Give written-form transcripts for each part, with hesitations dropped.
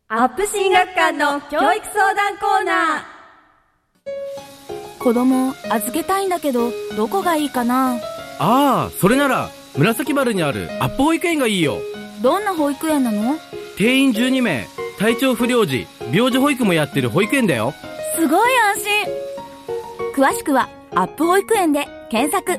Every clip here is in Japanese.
アップ進学館の教育相談コーナー。子供預けたいんだけどどこがいいかな。 ああ、それなら紫原にあるアップ保育園がいいよ。 どんな保育園なの？ 定員12名、体調不良時病児保育もやってる保育園だよ。 すごい安心。詳しくはアップ保育園で検索。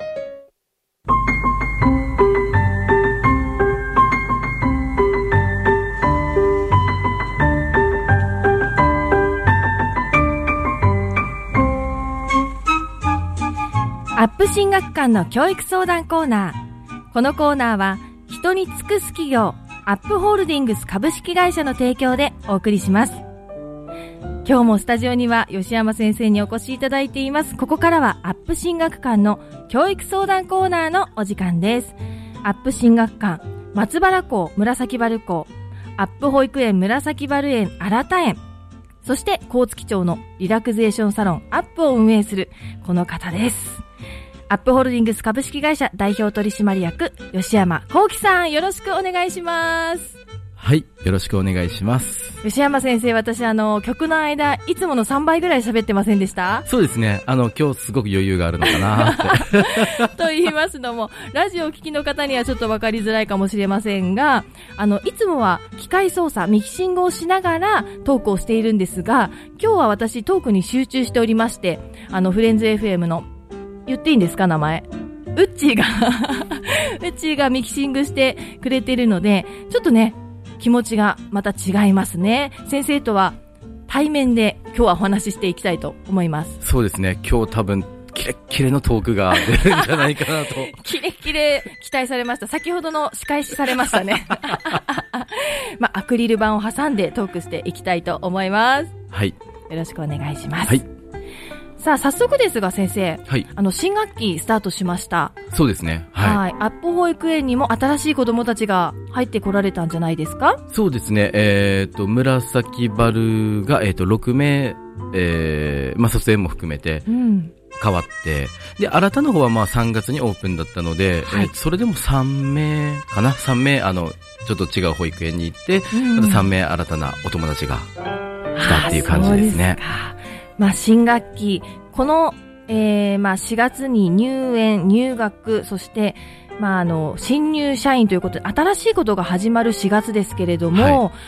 アップ進学館の教育相談コーナー。このコーナーは人に尽くす企業アップホールディングス株式会社の提供でお送りします。今日もスタジオには吉山先生にお越しいただいています。ここからはアップ進学館の教育相談コーナーのお時間です。アップ進学館松原校紫原校、アップ保育園紫原園新田園、そして高槻町のリラクゼーションサロンアップを運営するこの方です。アップホールディングス株式会社代表取締役吉山幸喜さん、よろしくお願いします。 はい、よろしくお願いします。 吉山先生、私曲の間いつもの3倍ぐらい喋ってませんでした？ そうですね、今日すごく余裕があるのかなってと言いますのも、ラジオを聞きの方にはちょっと分かりづらいかもしれませんが、いつもは機械操作ミキシングをしながらトークをしているんですが、今日は私トークに集中しておりまして、フレンズ FM の言っていいんですか、名前。ウッチーがミキシングしてくれてるので、ちょっとね、気持ちがまた違いますね。先生とは対面で今日はお話ししていきたいと思います。 そうですね、今日多分キレッキレのトークが出るんじゃないかなとキレッキレ期待されました。先ほどの仕返しされましたねアクリル板を挟んでトークしていきたいと思います。 はい、 よろしくお願いします。 はい。 さあ、早速ですが先生、 はい、 新学期スタートしました。 そうですね、はい、 アップ保育園にも新しい子どもたちが入ってこられたんじゃないですか？ そうですね、紫原が、6名、卒園も含めて変わって、で新たの方は3月にオープンだったので、はい、それでも3名かな、3名ちょっと違う保育園に行って、また3名新たなお友達が来たっていう感じですね。 新学期、この、4月に入園、入学、そして、新入社員ということで、新しいことが始まる4月ですけれども、はい、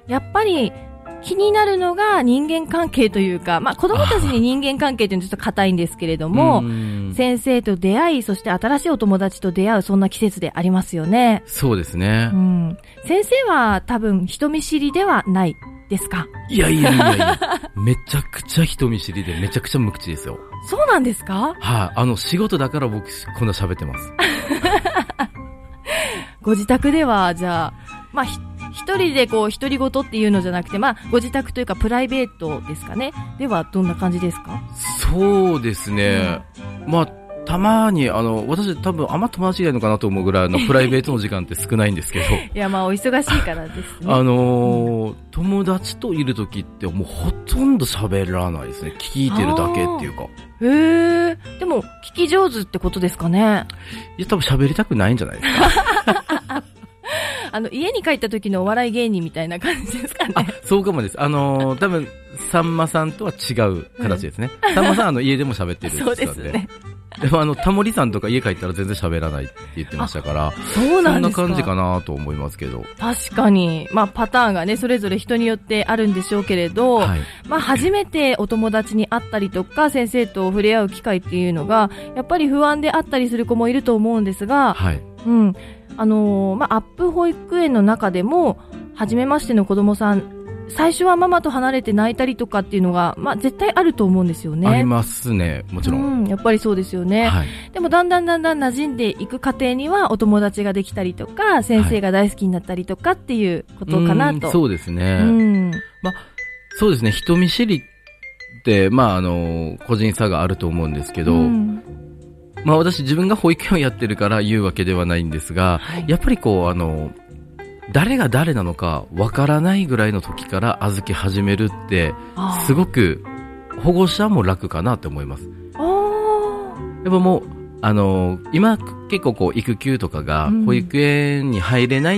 やっぱり気になるのが人間関係というか、子供たちに人間関係というのはちょっと硬いんですけれども、先生と出会い、そして新しいお友達と出会う、そんな季節でありますよね。 そうですね。 先生は多分人見知りではないですか？ いやめちゃくちゃ人見知りでめちゃくちゃ無口ですよ。 そうなんですか？ はい、仕事だから僕こんな喋ってますご自宅ではじゃあ一人で独り言っていうのじゃなくて、ご自宅というかプライベートですかね、ではどんな感じですか？ そうですね、たまに私多分あんま友達いないのかなと思うぐらいプライベートの時間って少ないんですけどいやお忙しいからですね友達といる時ってもうほとんど喋らないですね。聞いてるだけっていうか。 へえ。でも聞き上手ってことですかね？ いや多分喋りたくないんじゃないですか家に帰った時のお笑い芸人みたいな感じですかね？ そうかもです。多分さんまさんとは違う形ですね。さんまさん家でも喋ってるそうですね。 でもタモリさんとか家帰ったら全然喋らないって言ってましたから、 そうなんですか。 そんな感じかなと思いますけど。 確かにパターンがねそれぞれ人によってあるんでしょうけれど、はい、初めてお友達に会ったりとか先生と触れ合う機会っていうのがやっぱり不安であったりする子もいると思うんですが、はい、アップ保育園の中でも初めましての子供さん、最初はママと離れて泣いたりとかっていうのが、絶対あると思うんですよね。 ありますね、もちろん。 やっぱりそうですよね。はい、でもだんだん馴染んでいく過程にはお友達ができたりとか、先生が大好きになったりとかっていうことかなと。 そうですね。そうですね。人見知りって、個人差があると思うんですけど、私自分が保育園をやってるから言うわけではないんですが、はい、やっぱり誰が誰なのかわからないぐらいの時から預け始めるってすごく保護者も楽かなって思います。でももう今結構育休とかが保育園に入れない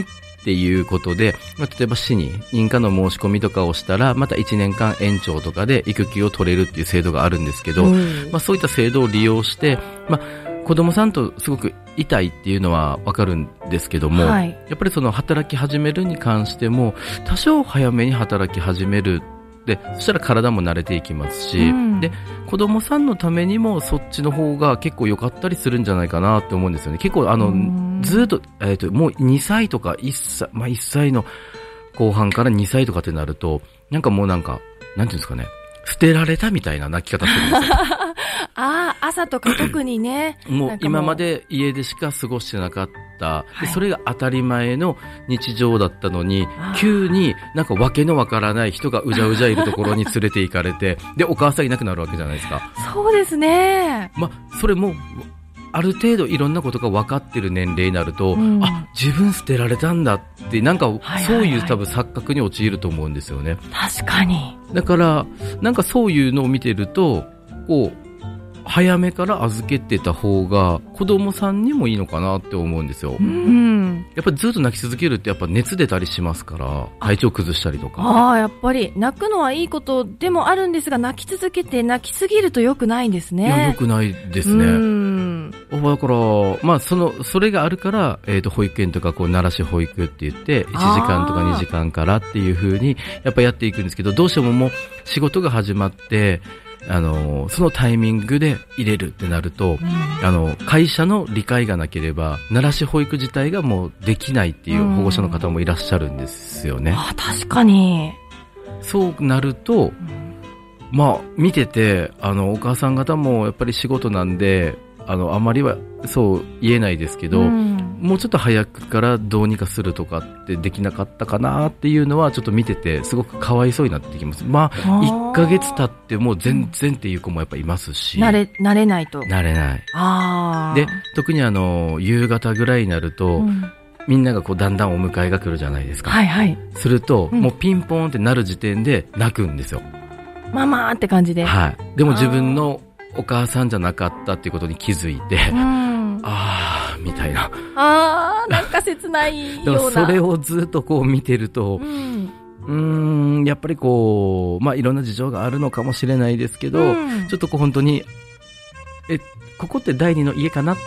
っていうことで、例えば市に認可の申し込みとかをしたら、また1年間延長とかで育休を取れるっていう制度があるんですけど、そういった制度を利用して、子供さんとすごく痛いっていうのはわかるんですけども、やっぱりその働き始めるに関しても、多少早めに働き始める。で、そしたら体も慣れていきますし、で、子供さんのためにもそっちの方が結構良かったりするんじゃないかなって思うんですよね。結構ずっと、もう2歳とか1歳、1歳の後半から2歳とかってなると、なんていうんですかね、捨てられたみたいな泣き方するんですよ。 朝とか特にね。 もう今まで家でしか過ごしてなかった。で、それが当たり前の日常だったのに、急になんかわけのわからない人がうじゃうじゃいるところに連れて行かれて、で、お母さんいなくなるわけじゃないですか。 そうですね。 それも、ある程度いろんなことが分かってる年齢になると、自分捨てられたんだって、なんかそういう多分錯覚に陥ると思うんですよね。 確かに。 だから、なんかそういうのを見てると、こう、早めから預けてた方が子供さんにもいいのかなって思うんですよ。やっぱりずっと泣き続けるってやっぱ熱出たりしますから、体調崩したりとか。 やっぱり泣くのはいいことでもあるんですが、泣き続けて泣きすぎると良くないんですね。 いや、良くないですね。だから、それがあるから、保育園とか慣らし保育って言って、1時間とか2時間からっていう風にやっぱやっていくんですけど、どうしてももう仕事が始まって、そのタイミングで入れるってなると、会社の理解がなければ、慣らし保育自体がもうできないっていう保護者の方もいらっしゃるんですよね。 確かに。 そうなると、見てて、お母さん方もやっぱり仕事なんで、あまりはそう言えないですけど、もうちょっと早くからどうにかするとかってできなかったかなっていうのはちょっと見ててすごくかわいそうになってきます。1ヶ月経ってもう全然っていう子もやっぱいますし。慣れないと。 慣れない。で、特に夕方ぐらいになると、みんながだんだんお迎えが来るじゃないですか。すると、もうピンポンってなる時点で泣くんですよ。 ママって感じで。 でも自分のお母さんじゃなかったっていうことに気づいて、みたいな。 なんか切ないような。 それをずっと見てると、やっぱりいろんな事情があるのかもしれないですけど、ちょっと本当に、ここって第二の家かなって、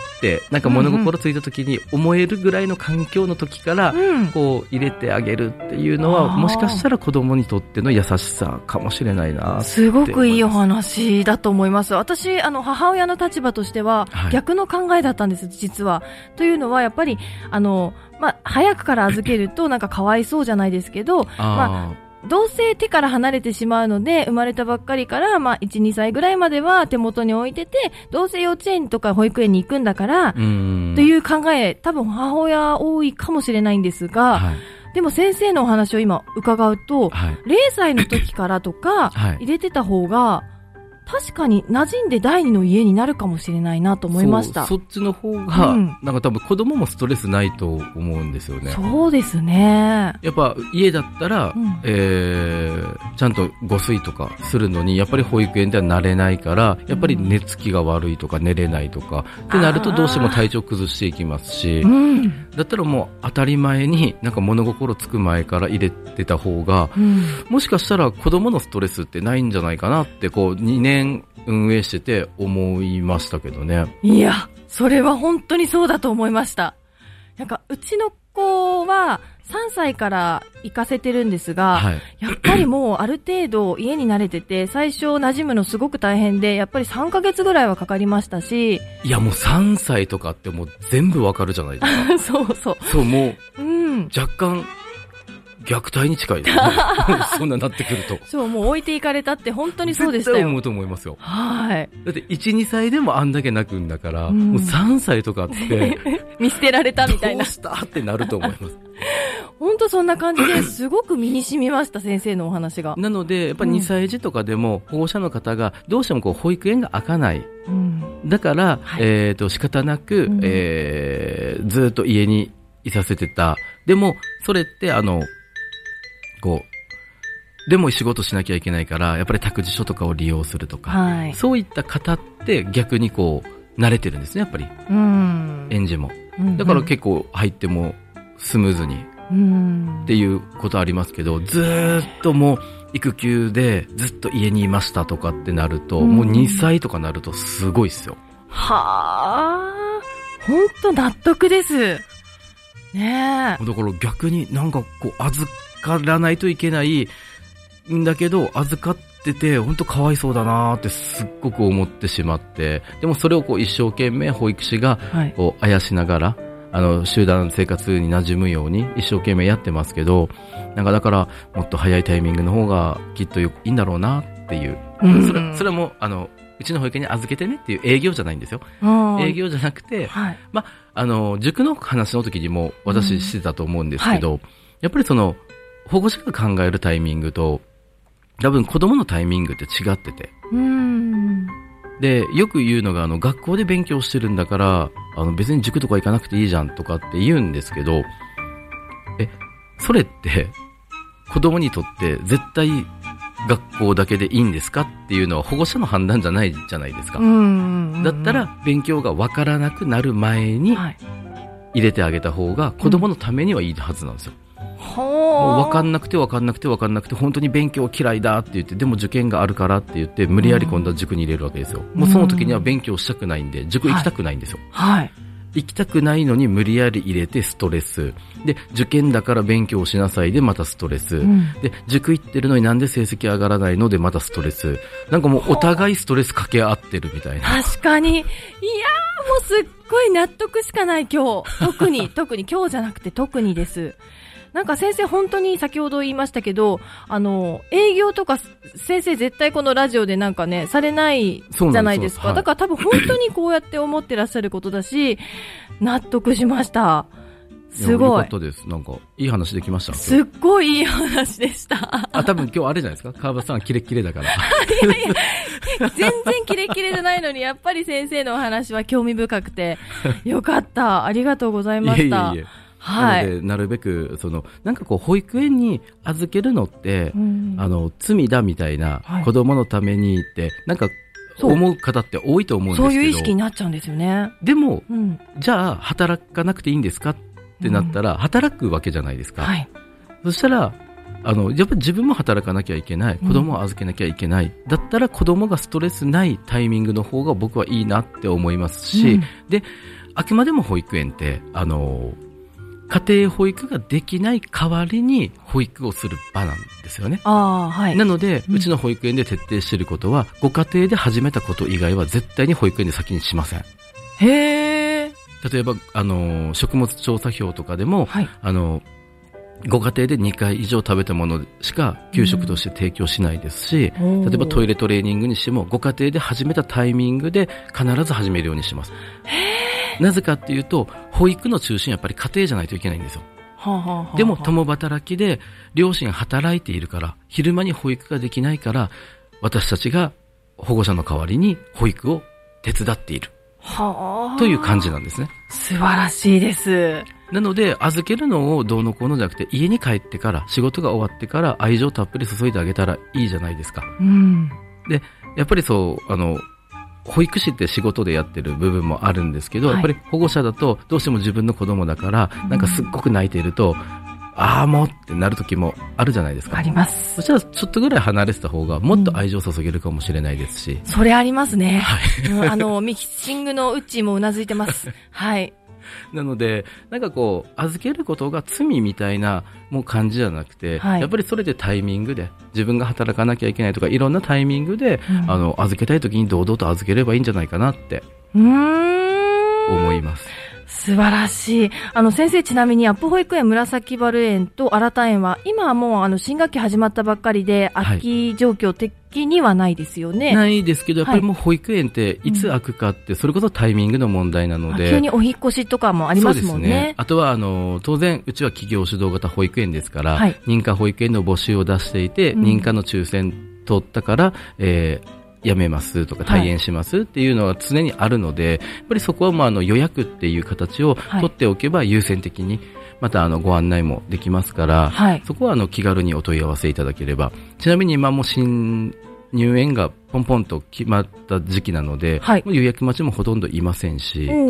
なんか物心ついた時に思えるぐらいの環境の時から、入れてあげるっていうのは、もしかしたら子供にとっての優しさかもしれないなって。 すごくいいお話だと思います。私、母親の立場としては、逆の考えだったんです、実は。というのは、やっぱり、早くから預けると、なんかかわいそうじゃないですけど、どうせ手から離れてしまうので、生まれたばっかりから、1、2歳ぐらいまでは手元に置いてて、どうせ幼稚園とか保育園に行くんだから、という考え、多分母親多いかもしれないんですが、でも先生のお話を今伺うと、0歳の時からとか、入れてた方が、確かに馴染んで第二の家になるかもしれないなと思いました。 そっちの方が、なんか多分子供もストレスないと思うんですよね。 そうですね。 やっぱ家だったら、ちゃんと誤睡とかするのに、やっぱり保育園では慣れないから、やっぱり寝つきが悪いとか寝れないとか、ってなるとどうしても体調崩していきますし、だったらもう当たり前になんか物心つく前から入れてた方が、もしかしたら子供のストレスってないんじゃないかなって2年運営してて思いましたけどね。 いや、それは本当にそうだと思いました。なんかうちの子は3歳から行かせてるんですが、やっぱりもうある程度家に慣れてて、最初馴染むのすごく大変で、やっぱり3ヶ月ぐらいはかかりましたし。 いや、もう3歳とかってもう全部わかるじゃないですか。そう、もう、若干虐待に近いですね。そんななってくると。 そう、もう置いていかれたって本当にそうでしたよ。 絶対思うと思いますよ。だって1、2歳でもあんだけ泣くんだから、もう3歳とかって見捨てられたみたいな。 どうしたってなると思います。 本当そんな感じですごく身に染みました、先生のお話が。 なので、やっぱり2歳児とかでも保護者の方がどうしても保育園が開かない。だから、仕方なく、ずっと家にいさせてた。でも、それってでも仕事しなきゃいけないから、やっぱり託児所とかを利用するとか、そういった方って逆に慣れてるんですね、やっぱり。園児も。だから結構入ってもスムーズにっていうことありますけど、ずーっともう育休でずっと家にいましたとかってなると、もう2歳とかなるとすごいっすよ。 はあ、ほんと納得です。ねえ。 だから逆になんかこう預からないといけないんだけど、預かっててほんとかわいそうだなーってすっごく思ってしまって、でもそれをこう一生懸命保育士がこうあやしながら、集団生活に馴染むように一生懸命やってますけど、なんかだからもっと早いタイミングの方がきっといいんだろうなっていう。それもうちの保育園に預けてねっていう営業じゃないんですよ。営業じゃなくて、ま、塾の話の時にも私してたと思うんですけど、やっぱりその、保護者が考えるタイミングと、多分子供のタイミングって違ってて。で、よく言うのが、学校で勉強してるんだから、別に塾とか行かなくていいじゃんとかって言うんですけど、それって、子供にとって絶対学校だけでいいんですかっていうのは保護者の判断じゃないじゃないですか。だったら勉強がわからなくなる前に入れてあげた方が子供のためにはいいはずなんですよ。もうわかんなくて本当に勉強嫌いだって言って、でも受験があるからって言って無理やり今度は塾に入れるわけですよ。もうその時には勉強したくないんで塾行きたくないんですよ。行きたくないのに無理やり入れてストレスで、受験だから勉強しなさいでまたストレス、で塾行ってるのになんで成績上がらないのでまたストレス、なんかもうお互いストレスかけ合ってるみたいな。 確かに。いやー、もうすっごい納得しかない今日。特に今日じゃなくて特にです。なんか先生本当に先ほど言いましたけど、営業とか先生絶対このラジオでなんかね、されないじゃないですか。だから多分本当にこうやって思ってらっしゃることだし、納得しました。すごい。 よかったです。なんか、いい話できました。 すっごいいい話でした。 多分今日あれじゃないですか。川端さんはキレッキレだから。 いや、全然キレッキレじゃないのに、やっぱり先生のお話は興味深くて、よかった。ありがとうございました。 なので、なるべく、なんかこう、保育園に預けるのって、罪だみたいな、子供のためにって、なんか、思う方って多いと思うんですけど。 そういう意識になっちゃうんですよね。 でも、じゃあ、働かなくていいんですかってなったら、働くわけじゃないですか。そしたら、やっぱり自分も働かなきゃいけない。子供を預けなきゃいけない。だったら子供がストレスないタイミングの方が僕はいいなって思いますし、で、あくまでも保育園って、家庭保育ができない代わりに保育をする場なんですよね。なので、うちの保育園で徹底していることは、ご家庭で始めたこと以外は絶対に保育園で先にしません。例えば、食物調査票とかでも、ご家庭で2回以上食べたものしか給食として提供しないですし、例えばトイレトレーニングにしても、ご家庭で始めたタイミングで必ず始めるようにします。なぜかっていうと、保育の中心はやっぱり家庭じゃないといけないんですよ。でも共働きで両親働いているから、昼間に保育ができないから、私たちが保護者の代わりに保育を手伝っているという感じなんですね。 素晴らしいです。 なので、預けるのをどうのこうのじゃなくて、家に帰ってから、仕事が終わってから愛情たっぷり注いであげたらいいじゃないですか。で、やっぱりそう、保育士って仕事でやってる部分もあるんですけど、やっぱり保護者だとどうしても自分の子供だから、なんかすっごく泣いていると、ああもうってなる時もあるじゃないですか。 あります。 そしたらちょっとぐらい離れてた方がもっと愛情を注げるかもしれないですし。 それありますね。ミキシングのうっちーもうなずいてます。 なので、なんかこう、預けることが罪みたいなもう感じじゃなくて、やっぱりそれでタイミングで、自分が働かなきゃいけないとか、いろんなタイミングで、預けたいときに堂々と預ければいいんじゃないかなって、思います。 素晴らしい。先生、ちなみにアップ保育園紫原園と新田園は今はもう新学期始まったばっかりで空き状況的にはないですよね。 ないですけど、やっぱりもう保育園っていつ開くかってそれこそタイミングの問題なので、 急にお引っ越しとかもありますもんね。そうですね。 あとは当然うちは企業主導型保育園ですから、認可保育園の募集を出していて、認可の抽選通ったから、やめますとか退園しますっていうのが常にあるので、やっぱりそこはもう予約っていう形を取っておけば優先的にまたご案内もできますから、そこは気軽にお問い合わせいただければ。ちなみに今も新入園がポンポンと決まった時期なので、予約待ちもほとんどいませんし、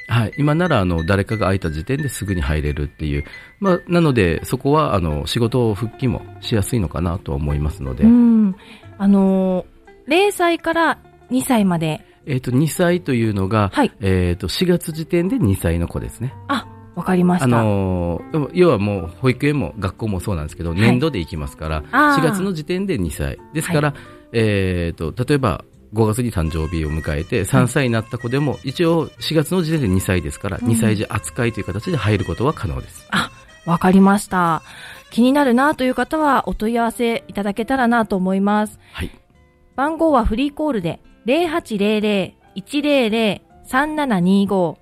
はい。今なら、誰かが空いた時点ですぐに入れるっていう。まあ、なので、そこは、仕事復帰もしやすいのかなと思いますので。 0歳から2歳まで。 2歳というのが、 はい。 4月時点で2歳の子ですね。 あ、わかりました。 要はもう、保育園も学校もそうなんですけど、はい、年度で行きますから、4月の時点で2歳。ですから、はい、例えば、5月に誕生日を迎えて3歳になった子でも、一応4月の時点で2歳ですから、2歳児扱いという形で入ることは可能です。 あ、わかりました。気になるなという方はお問い合わせいただけたらなと思います。 はい。 番号はフリーコールで 0800-100-3725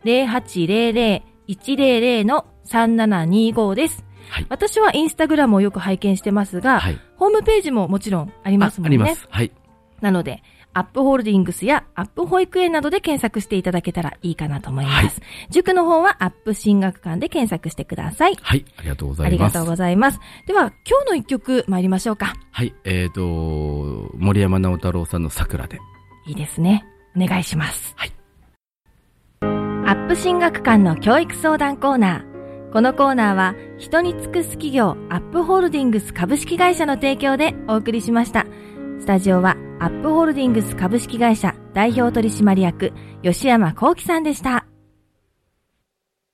0800-100-3725 です。はい、私はインスタグラムをよく拝見してますが、はい、ホームページももちろんありますもんね。 あります。はい。 なので、アップホールディングスやアップ保育園などで検索していただけたらいいかなと思います。はい、塾の方はアップ進学館で検索してください。 はい、ありがとうございます。 ありがとうございます。では、今日の一曲参りましょうか。 はい、森山直太朗さんの桜で。 いいですね。お願いします。 はい。 アップ進学館の教育相談コーナー。このコーナーは、人に尽くす企業アップホールディングス株式会社の提供でお送りしました。スタジオはアップホールディングス株式会社代表取締役吉山幸喜さんでした。